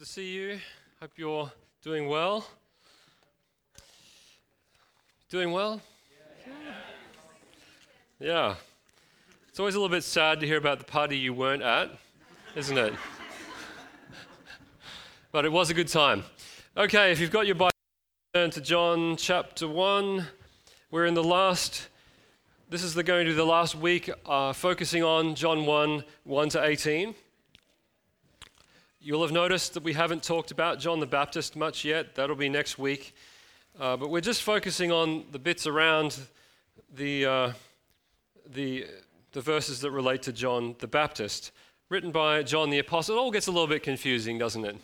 to see you. Hope you're doing well. Doing well? Yeah. It's always a little bit sad to hear about the party you weren't at, isn't it? But it was a good time. Okay, if you've got your Bible, turn to John chapter 1. We're in this is going to be the last week focusing on John 1 to 18. You'll have noticed that we haven't talked about John the Baptist much yet. That'll be next week. But we're just focusing on the bits around the verses that relate to John the Baptist, written by John the Apostle. It all gets a little bit confusing, doesn't it?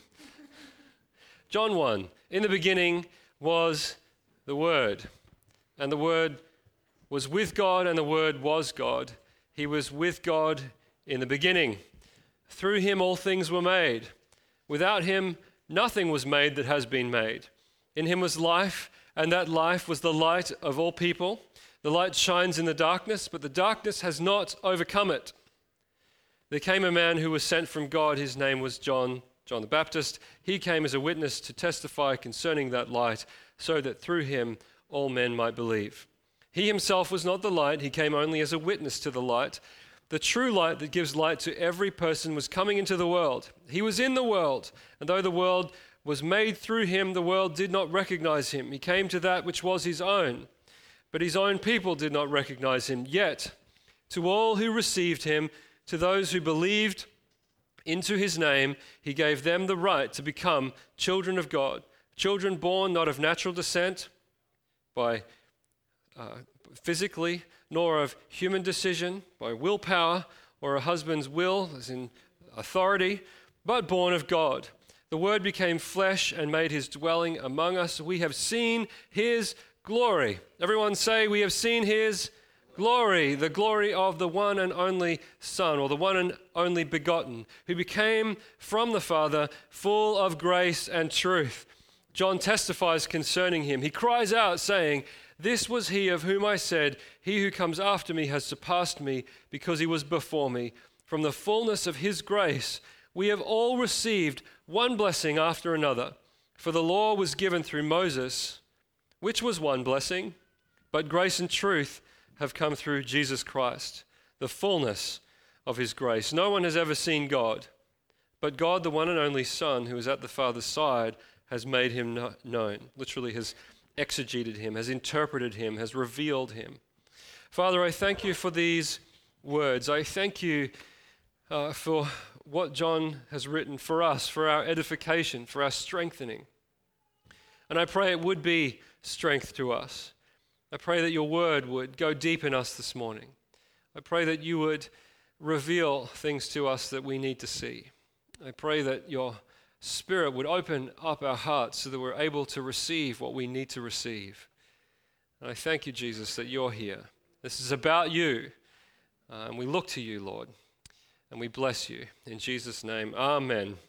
John 1, in the beginning was the Word, and the Word was with God, and the Word was God. He was with God in the beginning. Through him all things were made. Without him nothing was made that has been made. In him was life, and that life was the light of all people. The light shines in the darkness, but the darkness has not overcome it. There came a man who was sent from God. His name was John the Baptist. He came as a witness to testify concerning that light, so that through him all men might believe. He himself was not the light. He came only as a witness to the light. The true light that gives light to every person was coming into the world. He was in the world, and though the world was made through him, the world did not recognize him. He came to that which was his own, but his own people did not recognize him. Yet, to all who received him, to those who believed into his name, he gave them the right to become children of God, children born not of natural descent, by physically, nor of human decision, by willpower, or a husband's will, as in authority, but born of God. The Word became flesh and made his dwelling among us. We have seen his glory. Everyone say, we have seen his glory, the glory of the one and only Son, or the one and only begotten, who became from the Father, full of grace and truth. John testifies concerning him. He cries out, saying, "This was he of whom I said, he who comes after me has surpassed me, because he was before me. From the fullness of his grace, we have all received one blessing after another. For the law was given through Moses, which was one blessing, but grace and truth have come through Jesus Christ, the fullness of his grace. No one has ever seen God, but God, the one and only Son, who is at the Father's side, has made him known." Literally has exegeted him, has interpreted him, has revealed him. Father, I thank you for these words. I thank you for what John has written for us, for our edification, for our strengthening. And I pray it would be strength to us. I pray that your word would go deep in us this morning. I pray that you would reveal things to us that we need to see. I pray that your Spirit would open up our hearts so that we're able to receive what we need to receive. And I thank you, Jesus, that you're here. This is about you. And we look to you, Lord. And we bless you. In Jesus' name, amen.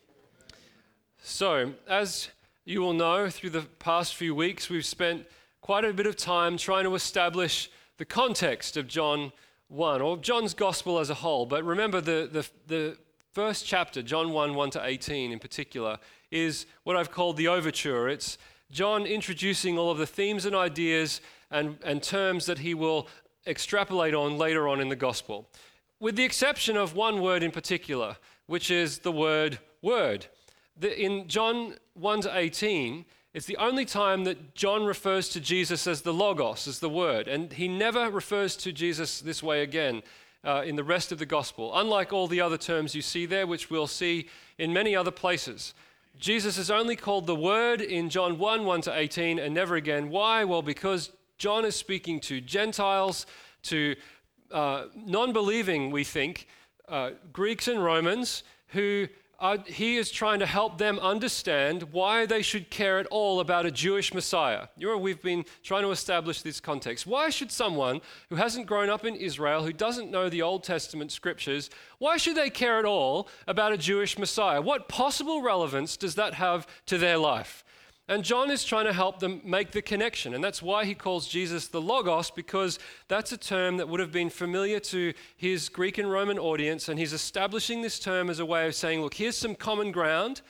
So, as you will know, through the past few weeks, we've spent quite a bit of time trying to establish the context of John 1, or John's gospel as a whole. But remember, the first chapter, John 1 to 18 in particular, is what I've called the overture. It's John introducing all of the themes and ideas and terms that he will extrapolate on later on in the gospel, with the exception of one word in particular, which is the word word. In John 1 to 18, it's the only time that John refers to Jesus as the Logos, as the Word, and he never refers to Jesus this way again in the rest of the gospel, unlike all the other terms you see there, which we'll see in many other places. Jesus is only called the Word in John 1 to 18, and never again. Why? Well, because John is speaking to Gentiles, to non-believing, we think, Greeks and Romans, who he is trying to help them understand why they should care at all about a Jewish Messiah. We've been trying to establish this context. Why should someone who hasn't grown up in Israel, who doesn't know the Old Testament scriptures, why should they care at all about a Jewish Messiah? What possible relevance does that have to their life? And John is trying to help them make the connection. And that's why he calls Jesus the Logos, because that's a term that would have been familiar to his Greek and Roman audience. And he's establishing this term as a way of saying, look, here's some common ground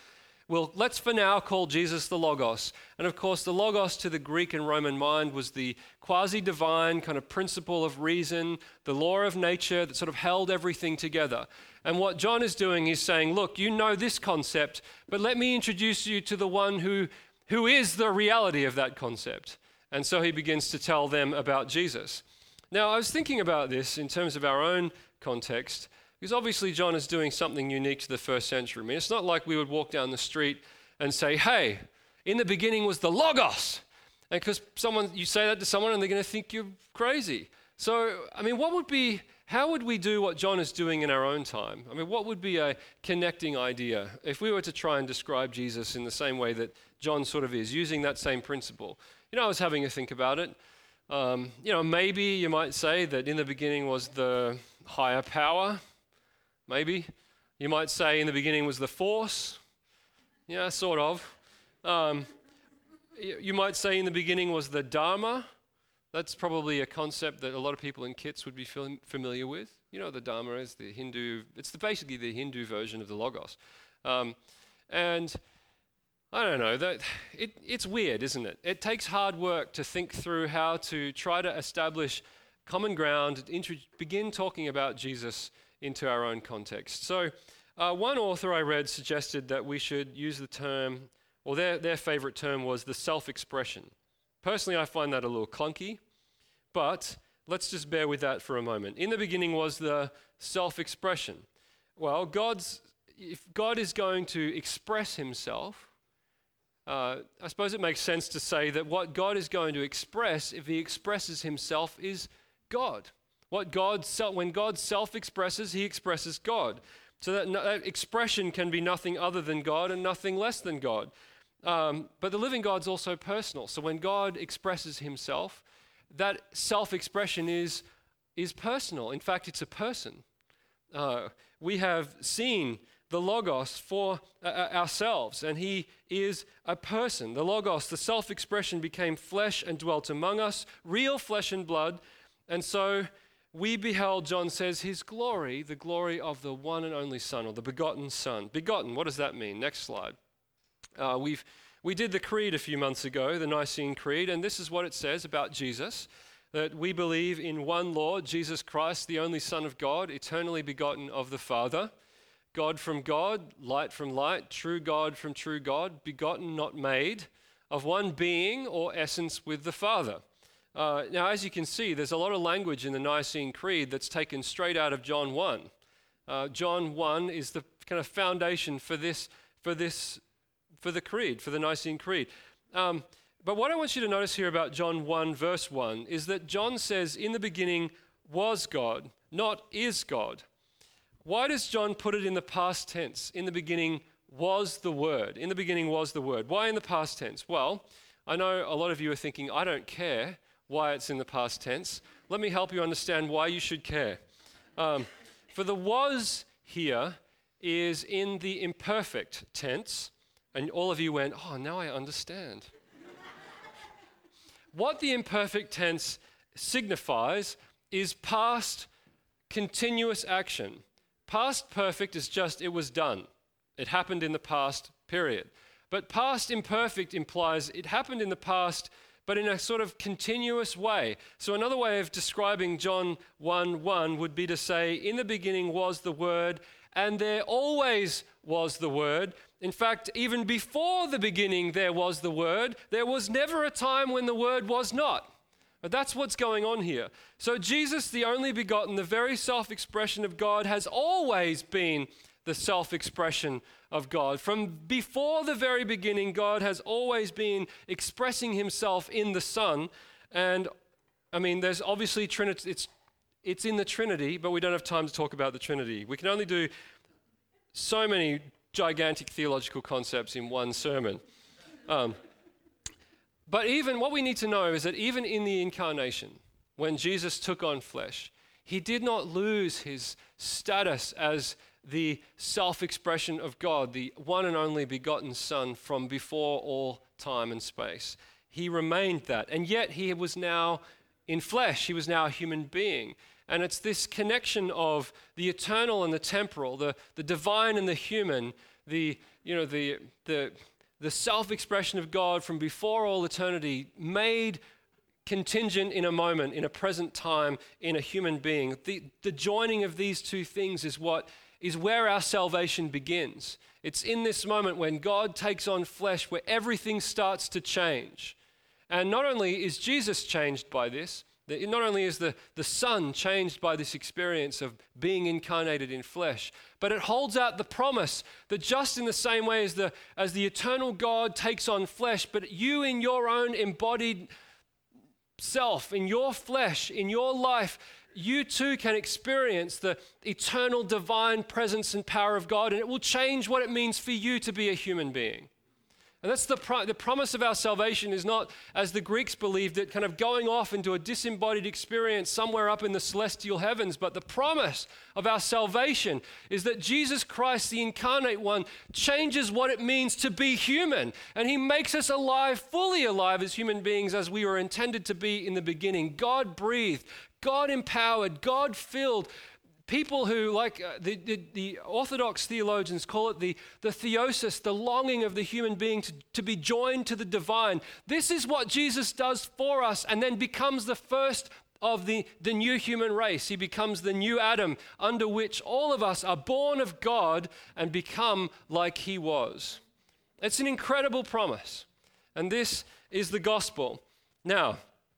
let's for now call Jesus the Logos. And of course, the Logos to the Greek and Roman mind was the quasi-divine kind of principle of reason, the law of nature that sort of held everything together. And what John is doing is saying, look, you know this concept, but let me introduce you to the one who is the reality of that concept. And so he begins to tell them about Jesus. Now, I was thinking about this in terms of our own context, because obviously John is doing something unique to the first century. I mean, it's not like we would walk down the street and say, hey, in the beginning was the Logos. And because you say that to someone and they're going to think you're crazy. So, I mean, how would we do what John is doing in our own time? I mean, what would be a connecting idea if we were to try and describe Jesus in the same way that John sort of is, using that same principle? I was having a think about it. Maybe you might say that in the beginning was the higher power. Maybe. You might say in the beginning was the force. Yeah, sort of. You might say in the beginning was the Dharma. That's probably a concept that a lot of people in Kits would be familiar with. You know, the Dharma is the Hindu, basically the Hindu version of the Logos. And I don't know, it's weird, isn't it? It takes hard work to think through how to try to establish common ground, begin talking about Jesus into our own context. So one author I read suggested that we should use the term, or their favorite term was the self-expression. Personally, I find that a little clunky, but let's just bear with that for a moment. In the beginning was the self-expression. Well, if God is going to express himself, I suppose it makes sense to say that what God is going to express, if he expresses himself, is God. When God self-expresses, he expresses God. So that expression can be nothing other than God and nothing less than God. But the living God's also personal. So when God expresses himself, that self-expression is personal. In fact, it's a person. We have seen the Logos for ourselves, and he is a person. The Logos, the self-expression, became flesh and dwelt among us, real flesh and blood. And so we beheld, John says, his glory, the glory of the one and only Son, or the begotten Son. Begotten, what does that mean? Next slide. We did the creed a few months ago, the Nicene Creed, and this is what it says about Jesus, that we believe in one Lord, Jesus Christ, the only Son of God, eternally begotten of the Father, God from God, light from light, true God from true God, begotten, not made, of one being or essence with the Father. Now, as you can see, there's a lot of language in the Nicene Creed that's taken straight out of John 1. John 1 is the kind of foundation for the creed, for the Nicene Creed. But what I want you to notice here about John 1, verse 1, is that John says, in the beginning was God, not is God. Why does John put it in the past tense? In the beginning was the Word. In the beginning was the Word. Why in the past tense? Well, I know a lot of you are thinking, I don't care why it's in the past tense. Let me help you understand why you should care. For the was here is in the imperfect tense, and all of you went, oh, now I understand. What the imperfect tense signifies is past continuous action. Past perfect is just it was done. It happened in the past, period. But past imperfect implies it happened in the past, but in a sort of continuous way. So another way of describing John 1:1 would be to say, in the beginning was the Word, and there always was the Word. In fact, even before the beginning there was the Word. There was never a time when the Word was not. But that's what's going on here. So Jesus, the only begotten, the very self-expression of God, has always been the self-expression of God. From before the very beginning, God has always been expressing himself in the Son. And I mean, there's obviously Trinity. It's in the Trinity, but we don't have time to talk about the Trinity. We can only do so many gigantic theological concepts in one sermon. But even what we need to know is that even in the incarnation, when Jesus took on flesh, he did not lose his status as the self-expression of God, the one and only begotten Son from before all time and space. He remained that. And yet he was now in flesh. He was now a human being. And it's this connection of the eternal and the temporal, the divine and the human, the self-expression of God from before all eternity made contingent in a moment, in a present time, in a human being. The joining of these two things is where our salvation begins. It's in this moment when God takes on flesh where everything starts to change. And not only is Jesus changed by this, not only is the Son changed by this experience of being incarnated in flesh, but it holds out the promise that just in the same way as the eternal God takes on flesh, but you in your own embodied self, in your flesh, in your life, you too can experience the eternal divine presence and power of God, and it will change what it means for you to be a human being. And that's the promise of our salvation is not, as the Greeks believed it, kind of going off into a disembodied experience somewhere up in the celestial heavens, but the promise of our salvation is that Jesus Christ, the incarnate one, changes what it means to be human, and he makes us alive, fully alive as human beings as we were intended to be in the beginning. God breathed, God empowered, God filled. People who, like the Orthodox theologians, call it the theosis, the longing of the human being to be joined to the divine. This is what Jesus does for us and then becomes the first of the new human race. He becomes the new Adam under which all of us are born of God and become like he was. It's an incredible promise. And this is the gospel. Now,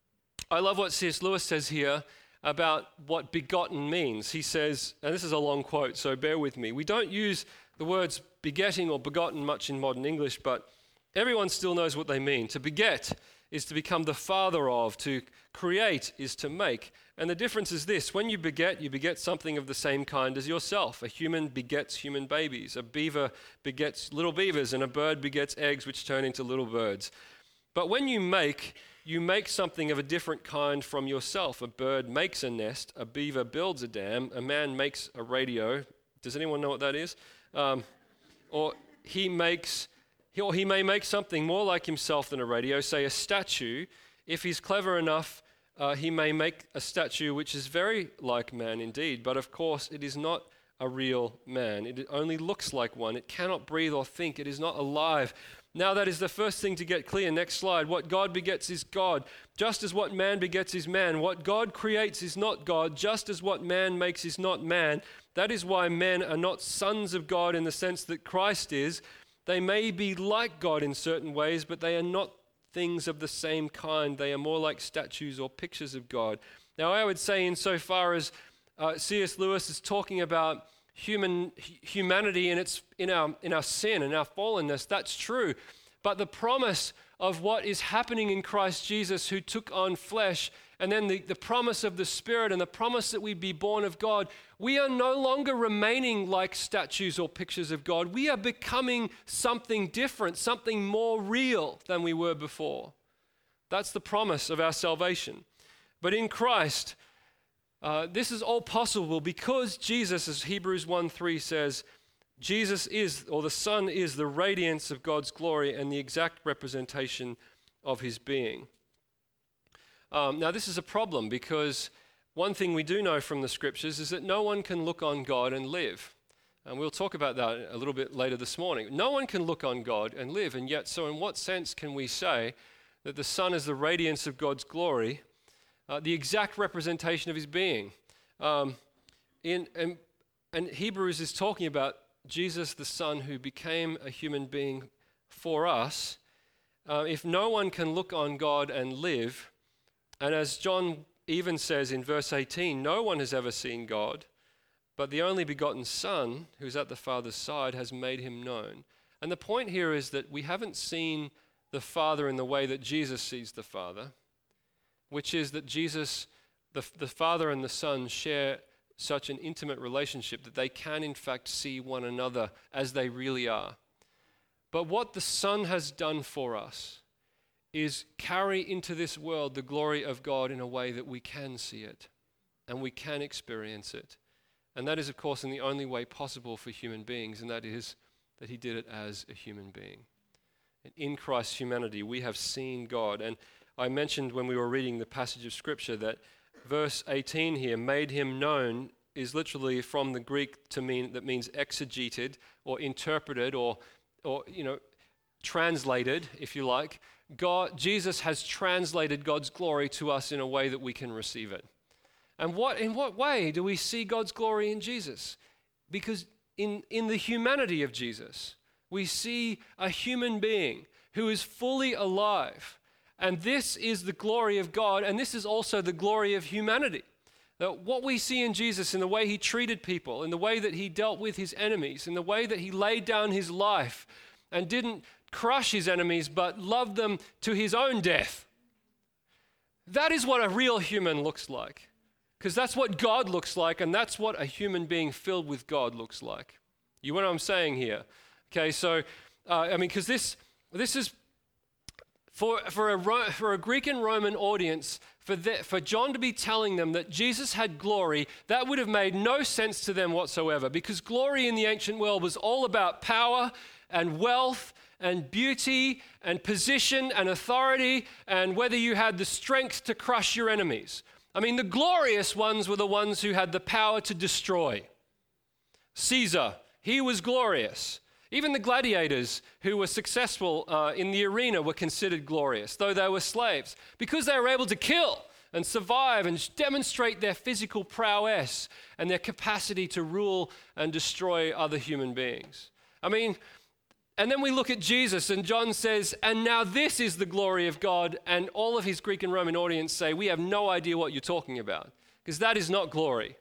I love what C.S. Lewis says here about what begotten means. He says, and this is a long quote, so bear with me. We don't use the words begetting or begotten much in modern English, but everyone still knows what they mean. To beget is to become the father of. To create is to make. And the difference is this: when you beget something of the same kind as yourself. A human begets human babies. A beaver begets little beavers, and a bird begets eggs which turn into little birds. But when you make something of a different kind from yourself. A bird makes a nest, a beaver builds a dam, a man makes a radio. Does anyone know what that is? Or he may make something more like himself than a radio, say a statue. If he's clever enough, he may make a statue which is very like man indeed, but of course it is not a real man. It only looks like one. It cannot breathe or think. It is not alive. Now that is the first thing to get clear. Next slide. What God begets is God, just as what man begets is man. What God creates is not God, just as what man makes is not man. That is why men are not sons of God in the sense that Christ is. They may be like God in certain ways, but they are not things of the same kind. They are more like statues or pictures of God. Now I would say insofar as C.S. Lewis is talking about humanity and it's in our sin and our fallenness, that's true. But the promise of what is happening in Christ Jesus, who took on flesh, and then the promise of the Spirit and the promise that we'd be born of God, we are no longer remaining like statues or pictures of God. We are becoming something different, something more real than we were before. That's the promise of our salvation. But in Christ, this is all possible because Jesus, as Hebrews 1:3 says, Jesus is, or the Son is, the radiance of God's glory and the exact representation of his being. Now this is a problem because one thing we do know from the scriptures is that no one can look on God and live. And we'll talk about that a little bit later this morning. No one can look on God and live, and yet, so in what sense can we say that the Son is the radiance of God's glory, the exact representation of his being? And Hebrews is talking about Jesus, the Son, who became a human being for us. If no one can look on God and live, and as John even says in verse 18, no one has ever seen God, but the only begotten Son, who's at the Father's side, has made him known. And the point here is that we haven't seen the Father in the way that Jesus sees the Father, which is that Jesus, the Father and the Son, share such an intimate relationship that they can in fact see one another as they really are. But what the Son has done for us is carry into this world the glory of God in a way that we can see it and we can experience it. And that is, of course, in the only way possible for human beings, and that is that he did it as a human being. And in Christ's humanity, we have seen God. And I mentioned when we were reading the passage of Scripture that verse 18 here, made him known, is literally from the Greek that means exegeted or interpreted or translated, if you like. Jesus has translated God's glory to us in a way that we can receive it. And in what way do we see God's glory in Jesus? Because in the humanity of Jesus, we see a human being who is fully alive. And this is the glory of God, and this is also the glory of humanity. That what we see in Jesus, in the way he treated people, in the way that he dealt with his enemies, in the way that he laid down his life and didn't crush his enemies, but loved them to his own death. That is what a real human looks like. Because that's what God looks like, and that's what a human being filled with God looks like. You know what I'm saying here? Okay, so, because this is, for a Greek and Roman audience, for John to be telling them that Jesus had glory, that would have made no sense to them whatsoever, because glory in the ancient world was all about power and wealth and beauty and position and authority and whether you had the strength to crush your enemies. I mean, the glorious ones were the ones who had the power to destroy. Caesar, he was glorious. Even the gladiators who were successful in the arena were considered glorious, though they were slaves, because they were able to kill and survive and demonstrate their physical prowess and their capacity to rule and destroy other human beings. I mean, and then we look at Jesus, and John says, and now this is the glory of God, and all of his Greek and Roman audience say, we have no idea what you're talking about, because that is not glory.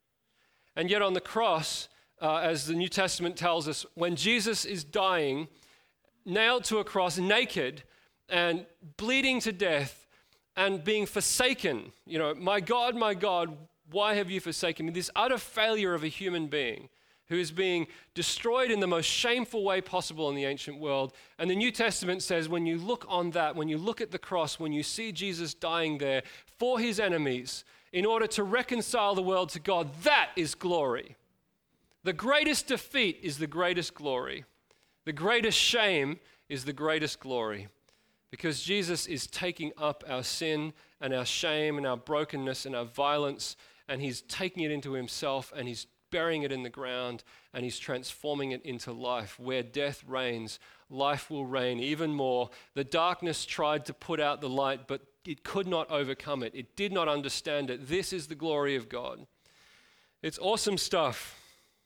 And yet on the cross, as the New Testament tells us, when Jesus is dying, nailed to a cross, naked, and bleeding to death, and being forsaken, my God, why have you forsaken me? This utter failure of a human being who is being destroyed in the most shameful way possible in the ancient world. And the New Testament says when you look on that, when you look at the cross, when you see Jesus dying there for his enemies in order to reconcile the world to God, that is glory. The greatest defeat is the greatest glory. The greatest shame is the greatest glory, because Jesus is taking up our sin and our shame and our brokenness and our violence, and he's taking it into himself, and he's burying it in the ground, and he's transforming it into life. Where death reigns, life will reign even more. The darkness tried to put out the light, but it could not overcome it. It did not understand it. This is the glory of God. It's awesome stuff.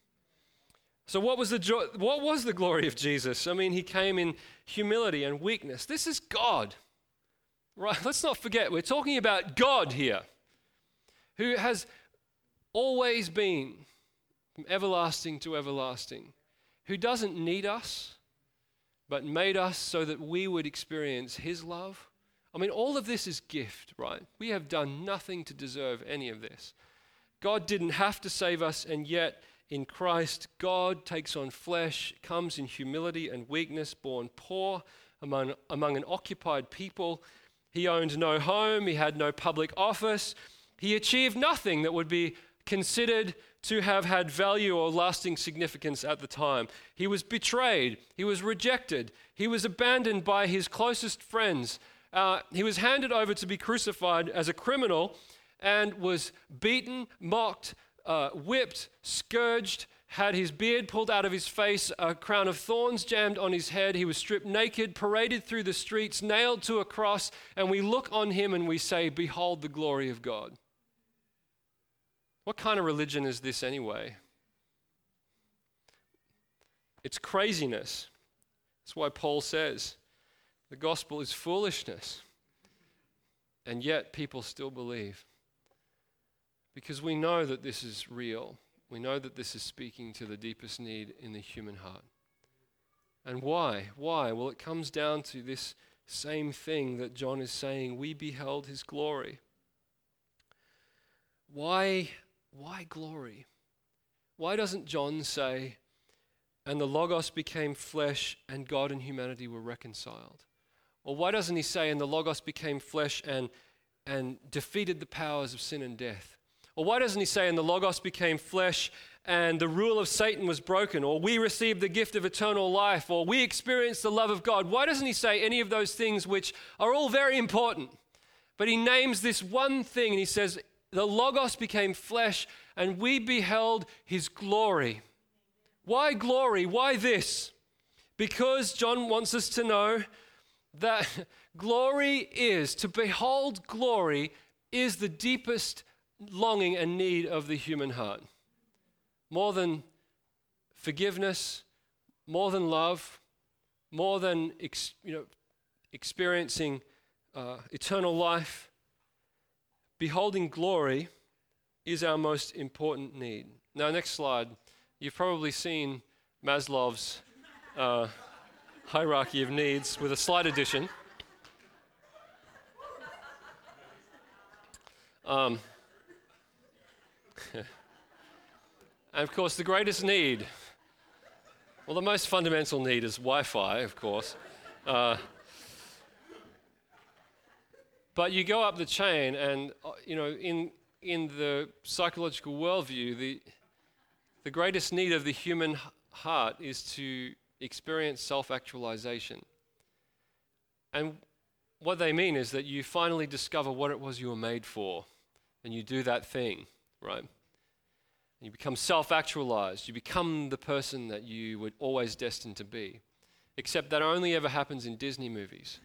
So what was the glory of Jesus? I mean, he came in humility and weakness. This is God. Right? Let's not forget, we're talking about God here, who has always been from everlasting to everlasting, who doesn't need us, but made us so that we would experience his love. I mean, all of this is gift, right? We have done nothing to deserve any of this. God didn't have to save us, and yet in Christ, God takes on flesh, comes in humility and weakness, born poor among an occupied people. He owned no home, he had no public office. He achieved nothing that would be considered to have had value or lasting significance at the time. He was betrayed, he was rejected, he was abandoned by his closest friends. He was handed over to be crucified as a criminal and was beaten, mocked, whipped, scourged, had his beard pulled out of his face, a crown of thorns jammed on his head. He was stripped naked, paraded through the streets, nailed to a cross, and we look on him and we say, behold the glory of God. What kind of religion is this anyway? It's craziness. That's why Paul says the gospel is foolishness, and yet people still believe. Because we know that this is real. We know that this is speaking to the deepest need in the human heart. And why? Why? Well, it comes down to this same thing that John is saying. We beheld his glory. Why glory? Why doesn't John say, and the Logos became flesh and God and humanity were reconciled? Or why doesn't he say, and the Logos became flesh and defeated the powers of sin and death? Or why doesn't he say, and the Logos became flesh and the rule of Satan was broken, or we received the gift of eternal life, or we experienced the love of God? Why doesn't he say any of those things, which are all very important? But he names this one thing and he says, the Logos became flesh and we beheld his glory. Why glory? Why this? Because John wants us to know that to behold glory is the deepest longing and need of the human heart. More than forgiveness, more than love, more than experiencing eternal life, beholding glory is our most important need. Now, next slide. You've probably seen Maslow's hierarchy of needs with a slight addition. And of course, the greatest need, well, the most fundamental need is Wi-Fi, of course. But you go up the chain and, in the psychological worldview, the greatest need of the human heart is to experience self-actualization. And what they mean is that you finally discover what it was you were made for, and you do that thing, right? You become self-actualized. You become the person that you were always destined to be. Except that only ever happens in Disney movies.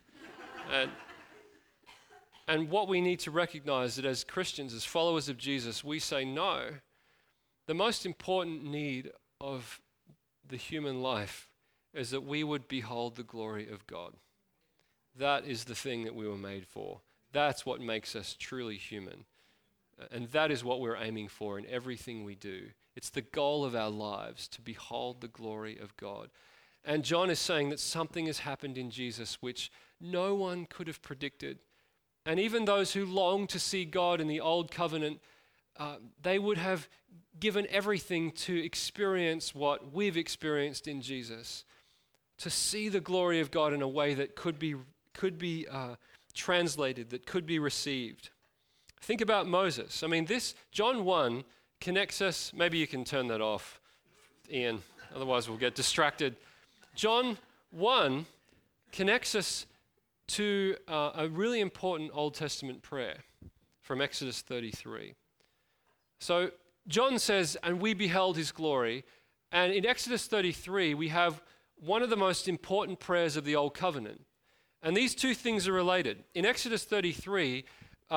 And what we need to recognize that as Christians, as followers of Jesus, we say no. The most important need of the human life is that we would behold the glory of God. That is the thing that we were made for. That's what makes us truly human. And that is what we're aiming for in everything we do. It's the goal of our lives, to behold the glory of God. And John is saying that something has happened in Jesus which no one could have predicted. And even those who long to see God in the old covenant, they would have given everything to experience what we've experienced in Jesus, to see the glory of God in a way that could be translated, that could be received. Think about Moses. I mean, John 1 connects us. Maybe you can turn that off, Ian, otherwise we'll get distracted. John 1 connects us to a really important Old Testament prayer from Exodus 33. So John says, and we beheld his glory. And in Exodus 33, we have one of the most important prayers of the Old Covenant. And these two things are related. In Exodus 33,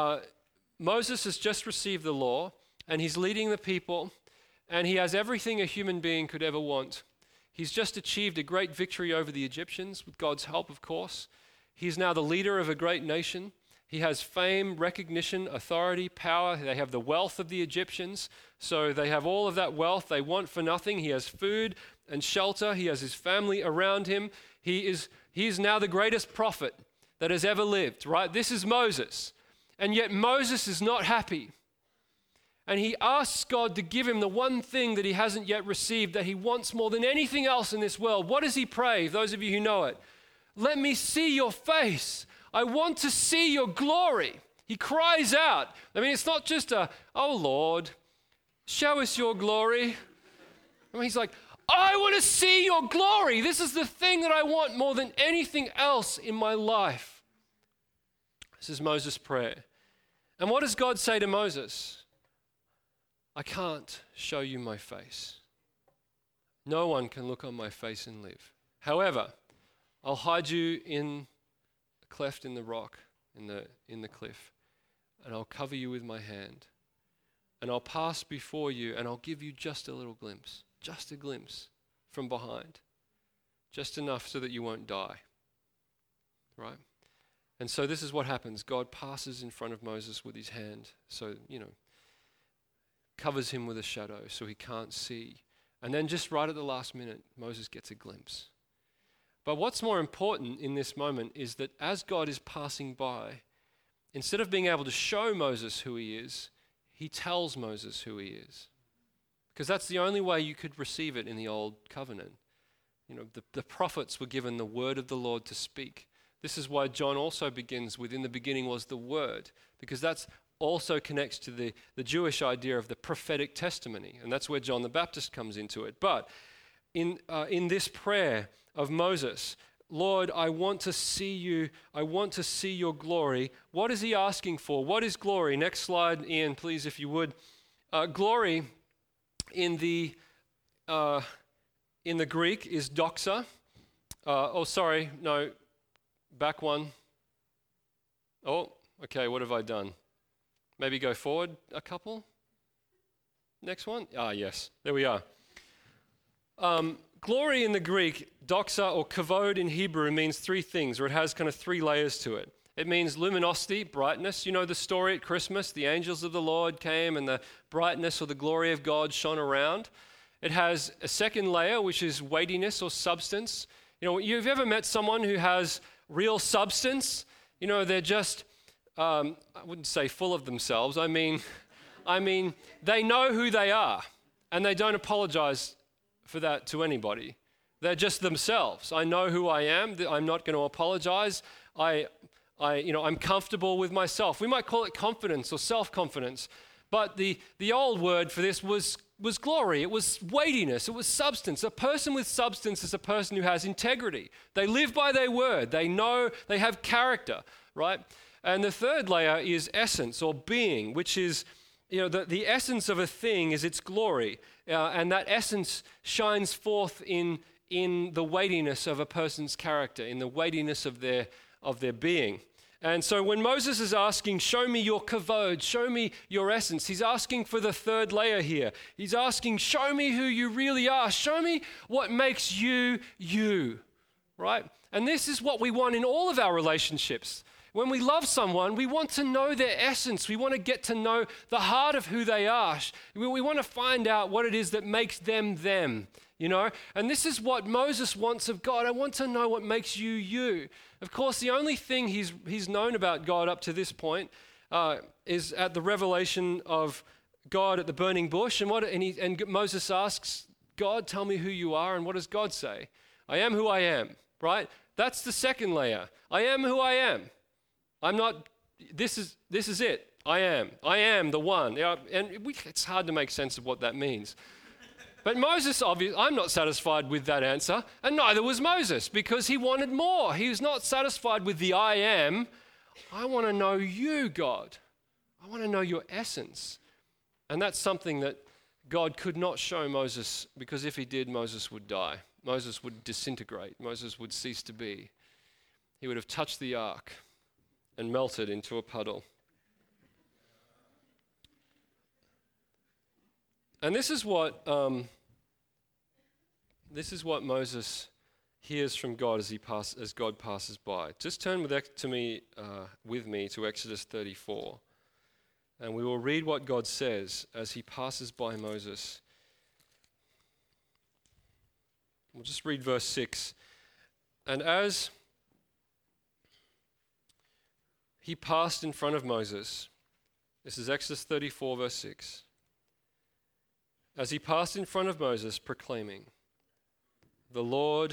Moses has just received the law, and he's leading the people, and he has everything a human being could ever want. He's just achieved a great victory over the Egyptians, with God's help, of course. He's now the leader of a great nation. He has fame, recognition, authority, power. They have the wealth of the Egyptians, so they have all of that wealth they want for nothing. He has food and shelter. He has his family around him. He is now the greatest prophet that has ever lived, right? This is Moses. And yet Moses is not happy. And he asks God to give him the one thing that he hasn't yet received, that he wants more than anything else in this world. What does he pray? Those of you who know it. Let me see your face. I want to see your glory. He cries out. I mean, it's not just oh Lord, show us your glory. I mean, he's like, I want to see your glory. This is the thing that I want more than anything else in my life. This is Moses' prayer. And what does God say to Moses? I can't show you my face. No one can look on my face and live. However, I'll hide you in a cleft in the rock, in the cliff, and I'll cover you with my hand. And I'll pass before you, and I'll give you just a little glimpse, just a glimpse from behind, just enough so that you won't die, right? And so this is what happens. God passes in front of Moses with his hand, so, covers him with a shadow so he can't see. And then just right at the last minute, Moses gets a glimpse. But what's more important in this moment is that as God is passing by, instead of being able to show Moses who he is, he tells Moses who he is. Because that's the only way you could receive it in the Old Covenant. The prophets were given the word of the Lord to speak. This is why John also begins with, in the beginning was the word, because that's also connects to the Jewish idea of the prophetic testimony, and that's where John the Baptist comes into it. But in this prayer of Moses, Lord, I want to see you. I want to see your glory. What is he asking for? What is glory? Next slide, Ian, please, if you would. Glory in the Greek is doxa. Back one. Oh, okay, what have I done? Maybe go forward a couple. Next one. Yes, there we are. Glory in the Greek, doxa or kavod in Hebrew, means three things, or it has kind of three layers to it. It means luminosity, brightness. You know the story at Christmas, the angels of the Lord came and the brightness or the glory of God shone around. It has a second layer, which is weightiness or substance. You know, you've ever met someone who has real substance? You know, they're just, I wouldn't say full of themselves. I mean, they know who they are and they don't apologize for that to anybody. They're just themselves. I know who I am. I'm not going to apologize. I'm comfortable with myself. We might call it confidence or self-confidence, but the old word for this was glory. It was weightiness. It was substance. A person with substance is a person who has integrity. They live by their word. They know, they have character, right? And the third layer is essence or being, which is, you know, the essence of a thing is its glory. And that essence shines forth in the weightiness of a person's character, in the weightiness of their being. And so when Moses is asking, show me your kavod, show me your essence, he's asking for the third layer here. He's asking, show me who you really are. Show me what makes you, you, right? And this is what we want in all of our relationships. When we love someone, we want to know their essence. We want to get to know the heart of who they are. We want to find out what it is that makes them, them, you know? And this is what Moses wants of God. I want to know what makes you, you. Of course, the only thing he's known about God up to this point is at the revelation of God at the burning bush. And Moses asks, God, tell me who you are. And what does God say? I am who I am, right? That's the second layer. I am who I am. I'm not, this is it. I am the one. It's hard to make sense of what that means. But Moses, obviously, I'm not satisfied with that answer, and neither was Moses, because he wanted more. He was not satisfied with the I am. I want to know you, God. I want to know your essence. And that's something that God could not show Moses, because if he did, Moses would die. Moses would disintegrate. Moses would cease to be. He would have touched the ark and melted into a puddle. And this is what Moses hears from God as God passes by. Just turn with me to Exodus 34, and we will read what God says as he passes by Moses. We'll just read verse 6. And as he passed in front of Moses, this is Exodus 34, verse 6. As he passed in front of Moses, proclaiming, the Lord,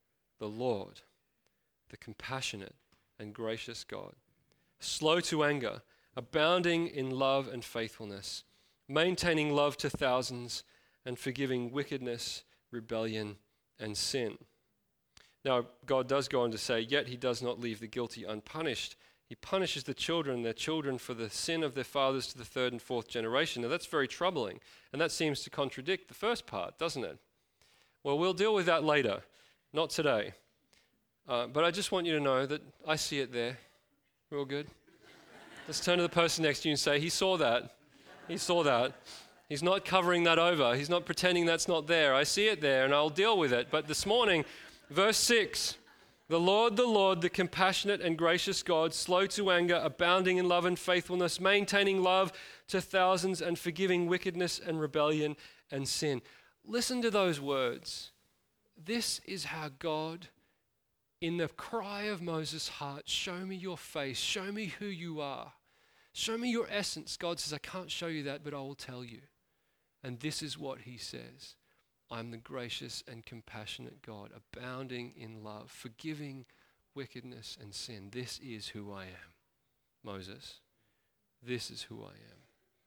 the compassionate and gracious God, slow to anger, abounding in love and faithfulness, maintaining love to thousands, and forgiving wickedness, rebellion, and sin. Now, God does go on to say, yet he does not leave the guilty unpunished. He punishes their children for the sin of their fathers to the third and fourth generation. Now, that's very troubling, and that seems to contradict the first part, doesn't it? Well, we'll deal with that later, not today. But I just want you to know that I see it there. We're all good? Let's turn to the person next to you and say, he saw that. He saw that. He's not covering that over. He's not pretending that's not there. I see it there, and I'll deal with it. But this morning, verse 6, the Lord, the compassionate and gracious God, slow to anger, abounding in love and faithfulness, maintaining love to thousands, and forgiving wickedness and rebellion and sin. Listen to those words. This is how God, in the cry of Moses' heart, show me your face, show me who you are, show me your essence. God says, I can't show you that, but I will tell you. And this is what he says. I'm the gracious and compassionate God, abounding in love, forgiving wickedness and sin. This is who I am, Moses. This is who I am.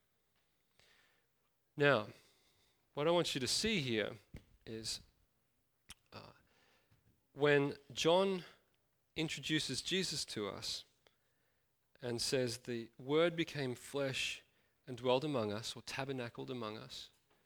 Now, what I want you to see here is when John introduces Jesus to us and says, the Word became flesh and dwelled among us, or tabernacled among us.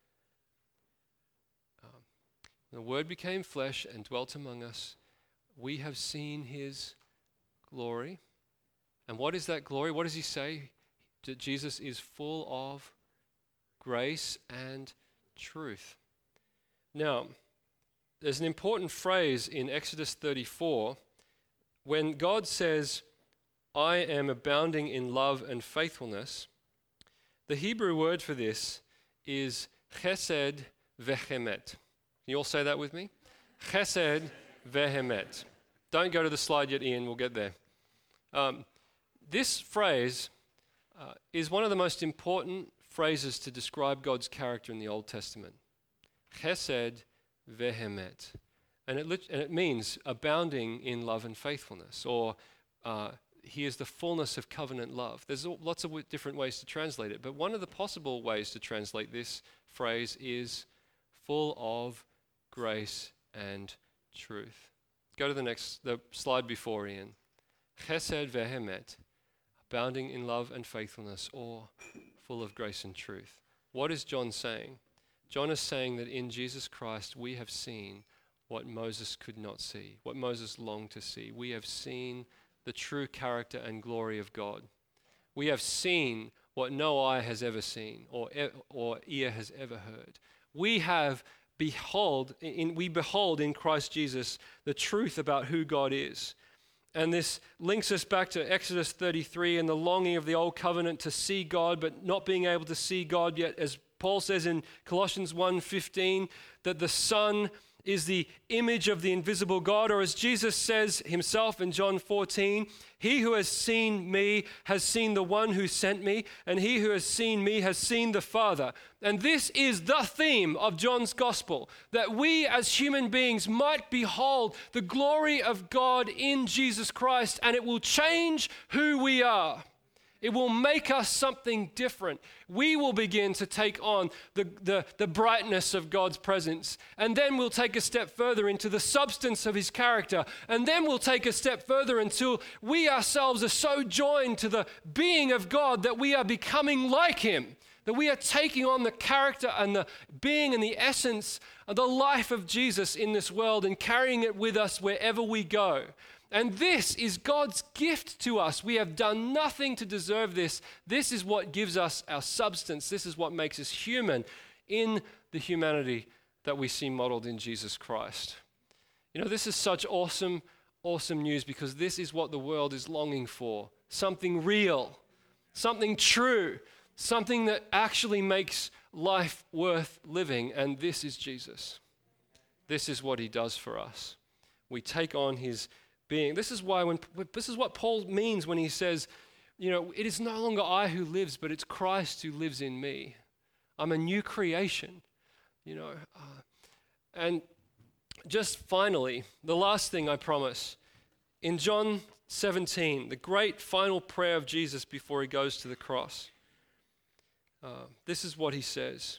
The Word became flesh and dwelt among us. We have seen his glory. And what is that glory? What does he say? That Jesus is full of grace and truth. Now, there's an important phrase in Exodus 34 when God says, I am abounding in love and faithfulness. The Hebrew word for this is chesed vehemet. Can you all say that with me? Chesed vehemet. Don't go to the slide yet, Ian. We'll get there. This phrase is one of the most important phrases to describe God's character in the Old Testament. Chesed vehemet. And it means abounding in love and faithfulness, or he is the fullness of covenant love. There's lots of different ways to translate it, but one of the possible ways to translate this phrase is full of grace and truth. Go to the slide before, Ian. Chesed vehemet, abounding in love and faithfulness, or full of grace and truth. What is John saying? John is saying that in Jesus Christ we have seen what Moses could not see, what Moses longed to see. We have seen the true character and glory of God. We have seen what no eye has ever seen or ear has ever heard. We behold in Christ Jesus the truth about who God is. And this links us back to Exodus 33 and the longing of the old covenant to see God, but not being able to see God yet, as Paul says in Colossians 1:15, that the Son is the image of the invisible God, or as Jesus says himself in John 14, he who has seen me has seen the one who sent me, and he who has seen me has seen the Father. And this is the theme of John's gospel, that we as human beings might behold the glory of God in Jesus Christ, and it will change who we are. It will make us something different. We will begin to take on the brightness of God's presence. And then we'll take a step further into the substance of his character. And then we'll take a step further until we ourselves are so joined to the being of God that we are becoming like him. That we are taking on the character and the being and the essence of the life of Jesus in this world and carrying it with us wherever we go. And this is God's gift to us. We have done nothing to deserve this. This is what gives us our substance. This is what makes us human in the humanity that we see modeled in Jesus Christ. You know, this is such awesome news, because this is what the world is longing for. Something real, something true, something that actually makes life worth living. And this is Jesus. This is what he does for us. We take on his being. This is what Paul means when he says, you know, it is no longer I who lives, but it's Christ who lives in me. I'm a new creation, you know. And just finally, the last thing I promise, in John 17, the great final prayer of Jesus before he goes to the cross, this is what he says.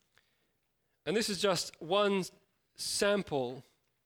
And this is just one sample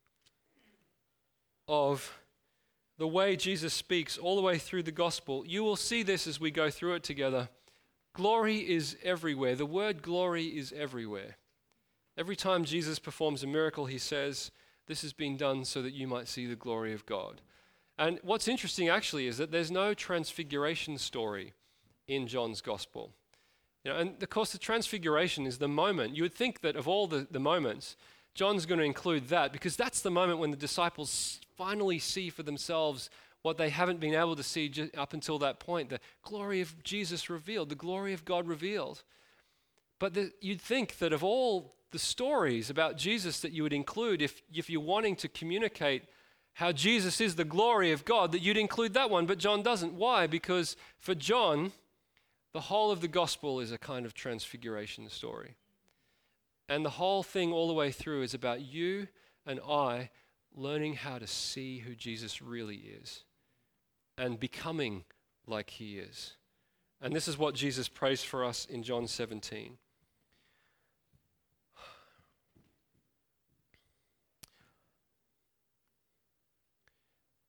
of the way Jesus speaks all the way through the gospel. You will see this as we go through it together. Glory is everywhere. The word glory is everywhere. Every time Jesus performs a miracle, he says, this has been done so that you might see the glory of God. And what's interesting actually is that there's no transfiguration story in John's gospel. You know, and of course the transfiguration is the moment. You would think that of all the moments, John's going to include that, because that's the moment when the disciples finally see for themselves what they haven't been able to see up until that point, the glory of Jesus revealed, the glory of God revealed. But you'd think that of all the stories about Jesus that you would include, if you're wanting to communicate how Jesus is the glory of God, that you'd include that one, but John doesn't. Why? Because for John, the whole of the gospel is a kind of transfiguration story. And the whole thing all the way through is about you and I learning how to see who Jesus really is and becoming like he is. And this is what Jesus prays for us in John 17.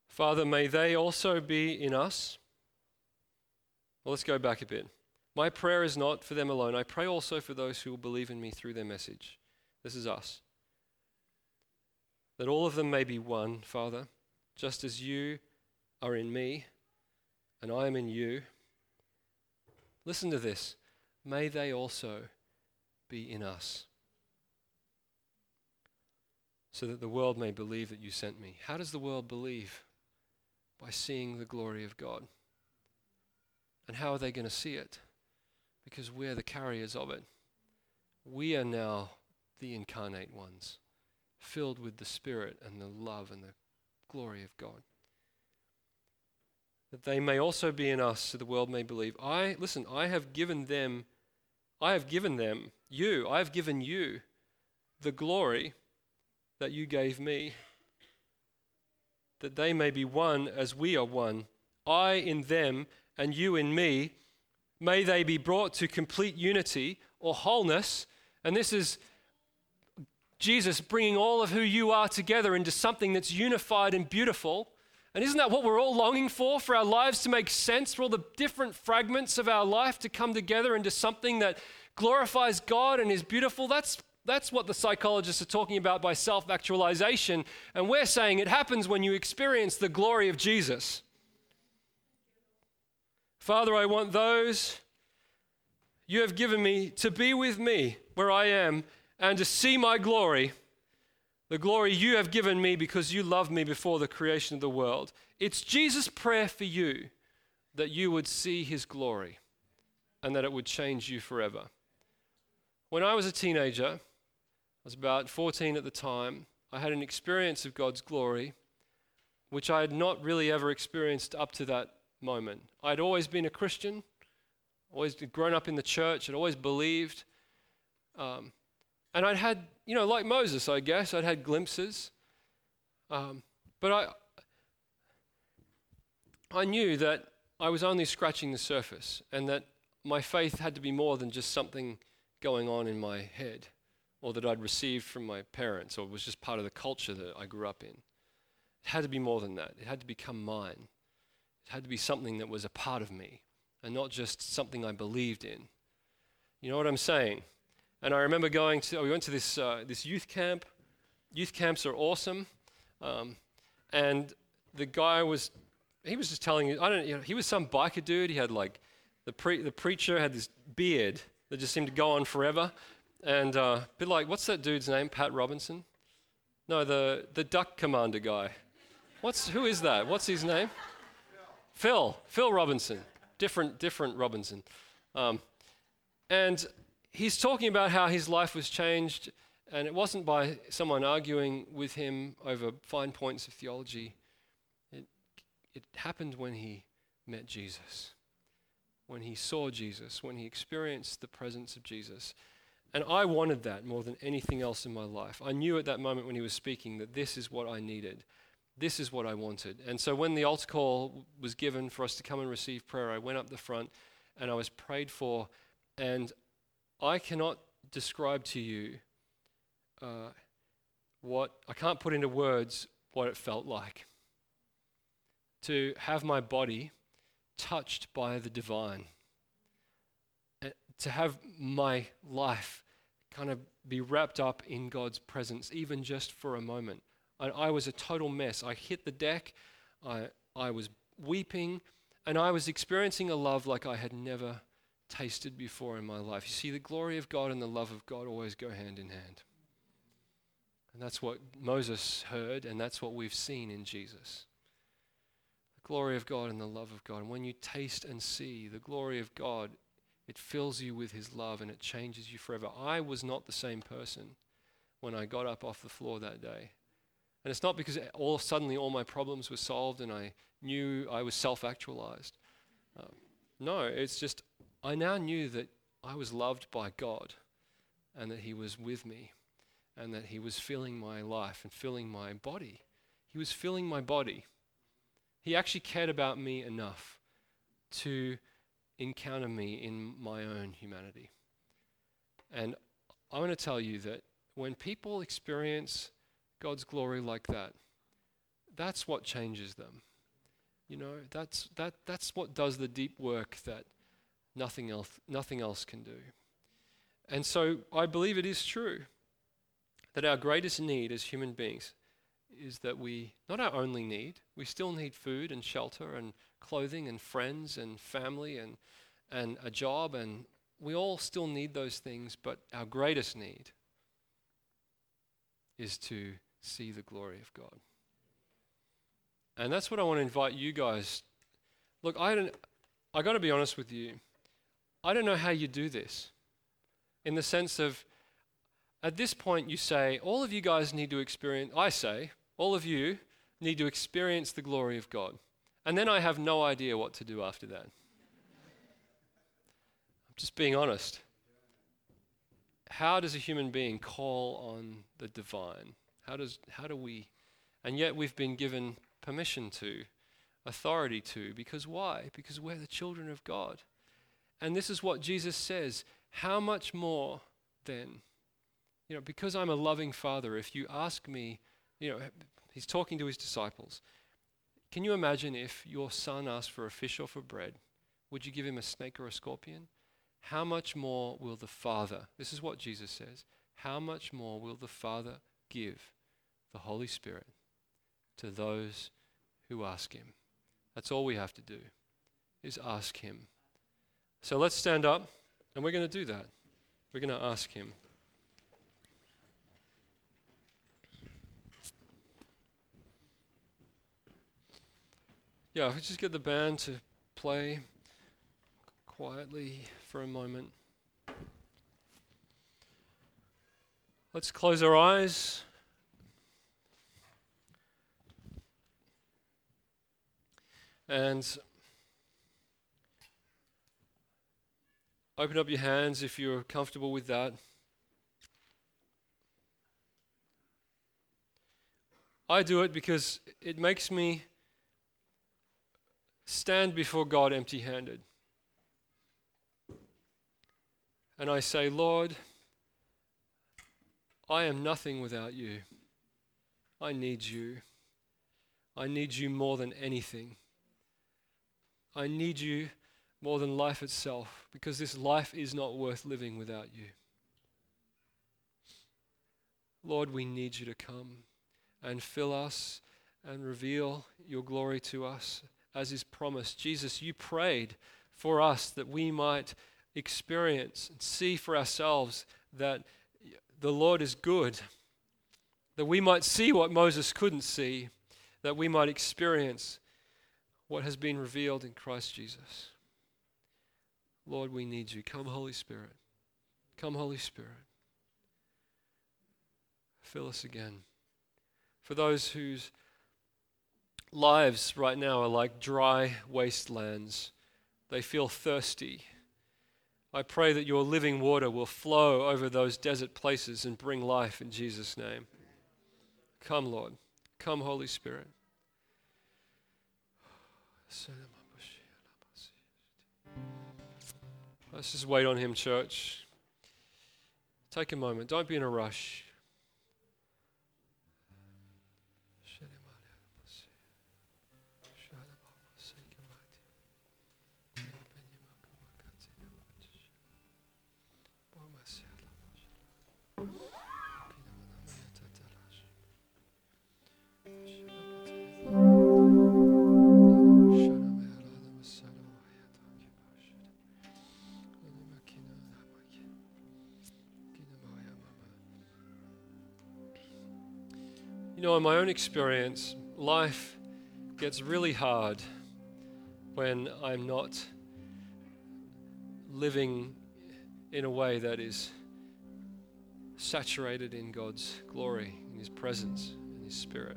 Father, may they also be in us. Well, let's go back a bit. My prayer is not for them alone. I pray also for those who will believe in me through their message. This is us. That all of them may be one, Father, just as you are in me and I am in you. Listen to this. May they also be in us, so that the world may believe that you sent me. How does the world believe? By seeing the glory of God. And how are they going to see it? Because we're the carriers of it. We are now the incarnate ones, filled with the Spirit and the love and the glory of God. That they may also be in us, so the world may believe. I have given you the glory that you gave me, that they may be one as we are one, I in them and you in me. May they be brought to complete unity or wholeness. And this is Jesus bringing all of who you are together into something that's unified and beautiful. And isn't that what we're all longing for our lives to make sense, for all the different fragments of our life to come together into something that glorifies God and is beautiful? That's what the psychologists are talking about by self-actualization. And we're saying it happens when you experience the glory of Jesus. Father, I want those you have given me to be with me where I am and to see my glory, the glory you have given me because you loved me before the creation of the world. It's Jesus' prayer for you that you would see his glory and that it would change you forever. When I was a teenager, I was about 14 at the time, I had an experience of God's glory which I had not really ever experienced up to that moment. I'd always been a Christian, always grown up in the church, I'd always believed. And I'd had, like Moses, I guess, I'd had glimpses. But I knew that I was only scratching the surface and that my faith had to be more than just something going on in my head or that I'd received from my parents or was just part of the culture that I grew up in. It had to be more than that. It had to become mine. It had to be something that was a part of me and not just something I believed in. You know what I'm saying? And I remember we went to this youth camp. Youth camps are awesome. And the guy he was just telling you, he was some biker dude. He had the preacher had this beard that just seemed to go on forever. And a bit like, what's that dude's name? Pat Robinson? No, the duck commander guy. Who is that? What's his name? Phil Robinson. Different Robinson. And he's talking about how his life was changed, and it wasn't by someone arguing with him over fine points of theology. It happened when he met Jesus, when he saw Jesus, when he experienced the presence of Jesus. And I wanted that more than anything else in my life. I knew at that moment when he was speaking that this is what I needed. This is what I wanted. And so when the altar call was given for us to come and receive prayer, I went up the front and I was prayed for. And I cannot describe to you I can't put into words what it felt like to have my body touched by the divine, to have my life kind of be wrapped up in God's presence, even just for a moment. I was a total mess. I hit the deck, I was weeping, and I was experiencing a love like I had never tasted before in my life. You see, the glory of God and the love of God always go hand in hand. And that's what Moses heard, and that's what we've seen in Jesus. The glory of God and the love of God. And when you taste and see the glory of God, it fills you with his love and it changes you forever. I was not the same person when I got up off the floor that day. And it's not because suddenly all my problems were solved and I knew I was self-actualized. No, it's just I now knew that I was loved by God and that he was with me and that he was filling my life and filling my body. He was filling my body. He actually cared about me enough to encounter me in my own humanity. And I want to tell you that when people experience God's glory like that, that's what changes them. You know, that's what does the deep work that nothing else can do. And so I believe it is true that our greatest need as human beings is that we, not our only need, we still need food and shelter and clothing and friends and family and a job, and we all still need those things, but our greatest need is to see the glory of God. And that's what I want to invite you guys. Look, I got to be honest with you. I don't know how you do this. In the sense of, at this point you say, all of you guys need to experience, I say, all of you need to experience the glory of God. And then I have no idea what to do after that. I'm just being honest. How does a human being call on the divine? How do we, and yet we've been given permission to, authority to, because why? Because we're the children of God. And this is what Jesus says, how much more then? You know, because I'm a loving Father, if you ask me, you know, he's talking to his disciples. Can you imagine if your son asked for a fish or for bread? Would you give him a snake or a scorpion? How much more will the Father, this is what Jesus says, how much more will the Father give the Holy Spirit to those who ask him? That's all we have to do, is ask him. So let's stand up, and we're going to do that. We're going to ask him. Yeah, if we just get the band to play quietly for a moment. Let's close our eyes. And open up your hands if you're comfortable with that. I do it because it makes me stand before God empty-handed. And I say, Lord, I am nothing without you. I need you. I need you more than anything. I need you more than life itself, because this life is not worth living without you. Lord, we need you to come and fill us and reveal your glory to us as is promised. Jesus, you prayed for us that we might experience and see for ourselves that the Lord is good, that we might see what Moses couldn't see, that we might experience what has been revealed in Christ Jesus. Lord, we need you. Come, Holy Spirit. Come, Holy Spirit. Fill us again. For those whose lives right now are like dry wastelands, they feel thirsty. I pray that your living water will flow over those desert places and bring life in Jesus' name. Come, Lord. Come, Holy Spirit. Let's just wait on him, church. Take a moment. Don't be in a rush. You know, in my own experience, life gets really hard when I'm not living in a way that is saturated in God's glory, in His presence, in His Spirit.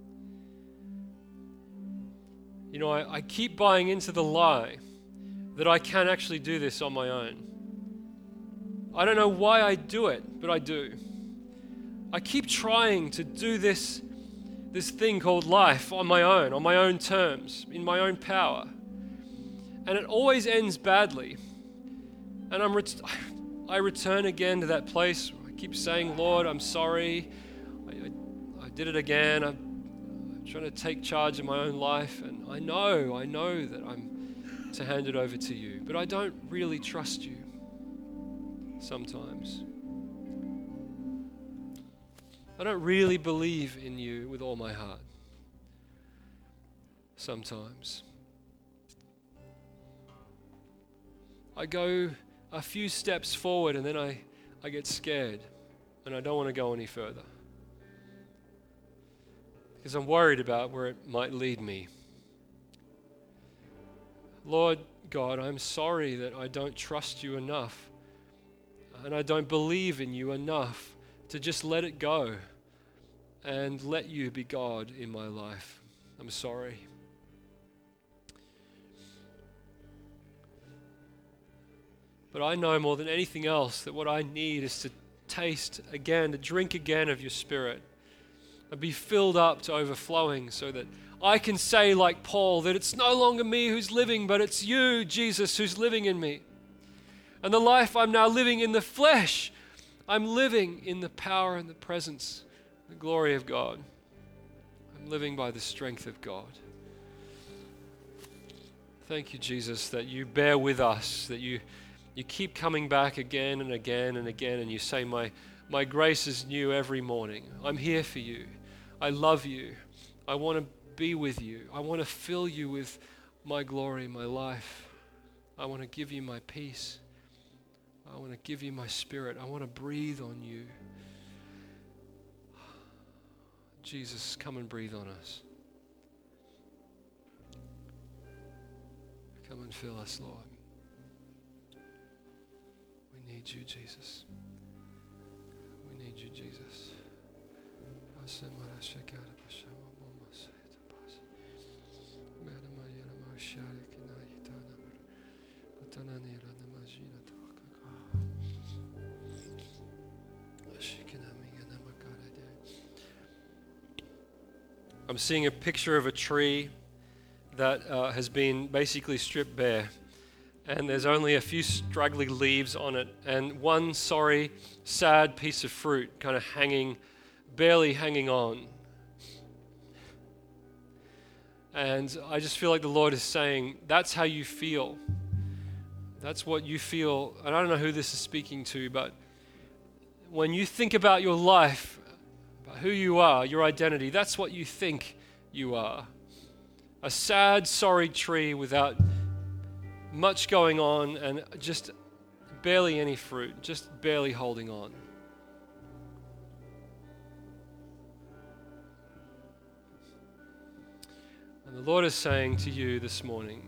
You know, I keep buying into the lie that I can actually do this on my own. I don't know why I do it, but I do. I keep trying to do this thing called life on my own terms, in my own power. And it always ends badly. And I return again to that place. I keep saying, Lord, I'm sorry. I did it again. trying to take charge of my own life, and I know that I'm to hand it over to you, but I don't really trust you sometimes. I don't really believe in you with all my heart sometimes. I go a few steps forward and then I get scared and I don't want to go any further because I'm worried about where it might lead me. Lord God, I'm sorry that I don't trust you enough and I don't believe in you enough to just let it go and let you be God in my life. I'm sorry. But I know more than anything else that what I need is to taste again, to drink again of your Spirit, and be filled up to overflowing so that I can say like Paul that it's no longer me who's living, but it's you, Jesus, who's living in me. And the life I'm now living in the flesh, I'm living in the power and the presence, the glory of God. I'm living by the strength of God. Thank you, Jesus, that you bear with us, that you keep coming back again and again and again, and you say, my grace is new every morning. I'm here for you. I love you. I want to be with you. I want to fill you with my glory, my life. I want to give you my peace. I want to give you my Spirit. I want to breathe on you. Jesus, come and breathe on us. Come and fill us, Lord. We need you, Jesus. We need you, Jesus. I'm seeing a picture of a tree that has been basically stripped bare. And there's only a few straggly leaves on it and one sorry, sad piece of fruit kind of hanging, barely hanging on. And I just feel like the Lord is saying, that's how you feel. That's what you feel. And I don't know who this is speaking to, but when you think about your life, about who you are, your identity, that's what you think you are. A sad, sorry tree without much going on and just barely any fruit, just barely holding on. And the Lord is saying to you this morning,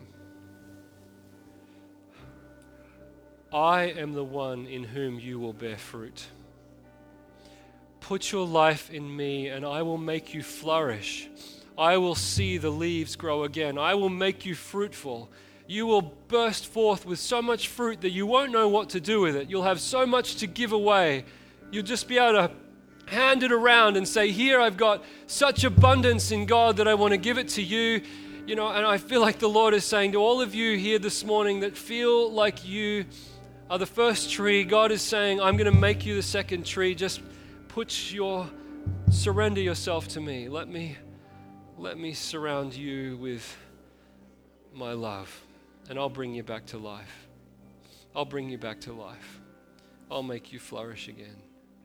I am the one in whom you will bear fruit. Put your life in me and I will make you flourish. I will see the leaves grow again. I will make you fruitful. You will burst forth with so much fruit that you won't know what to do with it. You'll have so much to give away. You'll just be able to hand it around and say, here, I've got such abundance in God that I want to give it to you. You know, and I feel like the Lord is saying to all of you here this morning that feel like you are the first tree, God is saying, I'm going to make you the second tree. Just surrender yourself to me. Let me surround you with my love. And I'll bring you back to life. I'll bring you back to life. I'll make you flourish again.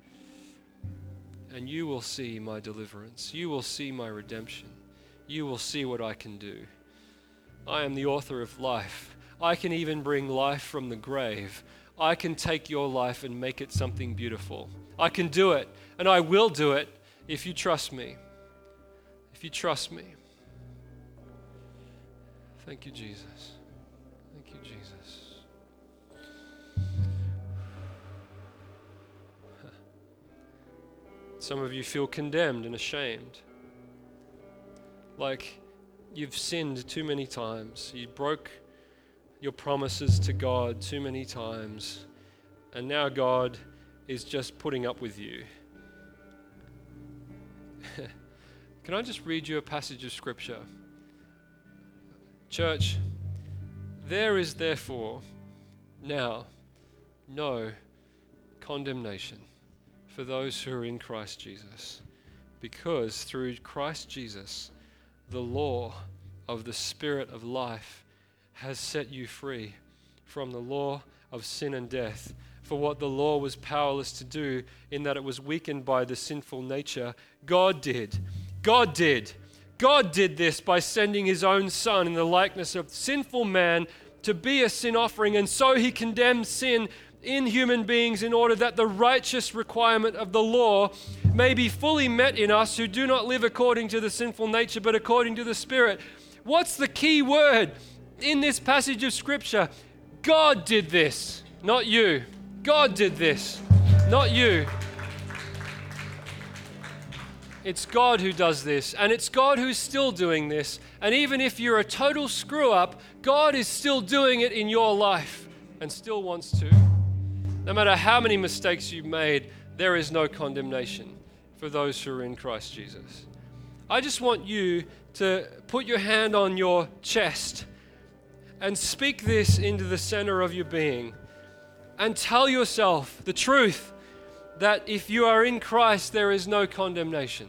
And you will see my deliverance. You will see my redemption. You will see what I can do. I am the author of life. I can even bring life from the grave. I can take your life and make it something beautiful. I can do it, and I will do it if you trust me. If you trust me. Thank you, Jesus. Thank you, Jesus. Some of you feel condemned and ashamed. Like you've sinned too many times. You broke your promises to God too many times. And now God is just putting up with you. Can I just read you a passage of Scripture? Church, there is therefore now no condemnation for those who are in Christ Jesus, because through Christ Jesus the law of the Spirit of life has set you free from the law of sin and death. For what the law was powerless to do, in that it was weakened by the sinful nature, God did. God did. God did this by sending his own Son in the likeness of sinful man to be a sin offering, and so he condemned sin in human beings in order that the righteous requirement of the law may be fully met in us who do not live according to the sinful nature but according to the Spirit. What's the key word in this passage of Scripture? God did this, not you. God did this, not you. It's God who does this, and it's God who's still doing this. And even if you're a total screw-up, God is still doing it in your life and still wants to. No matter how many mistakes you've made, there is no condemnation for those who are in Christ Jesus. I just want you to put your hand on your chest and speak this into the center of your being and tell yourself the truth that if you are in Christ, there is no condemnation.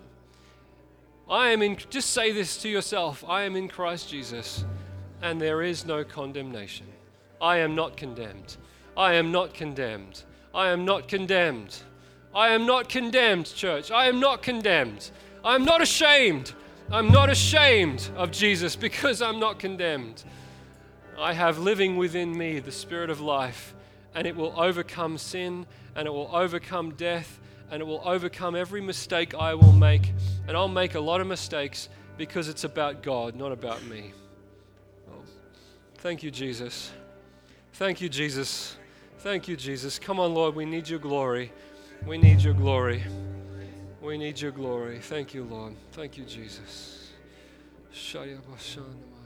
Just say this to yourself, I am in Christ Jesus, and there is no condemnation. I am not condemned. I am not condemned. I am not condemned. I am not condemned, church. I am not condemned. I'm not ashamed. I'm not ashamed of Jesus because I'm not condemned. I have living within me the Spirit of life, and it will overcome sin, and it will overcome death, and it will overcome every mistake I will make. And I'll make a lot of mistakes because it's about God, not about me. Oh, thank you, Jesus. Thank you, Jesus. Thank you, Jesus. Come on, Lord, we need your glory. We need your glory. We need your glory. Thank you, Lord. Thank you, Jesus.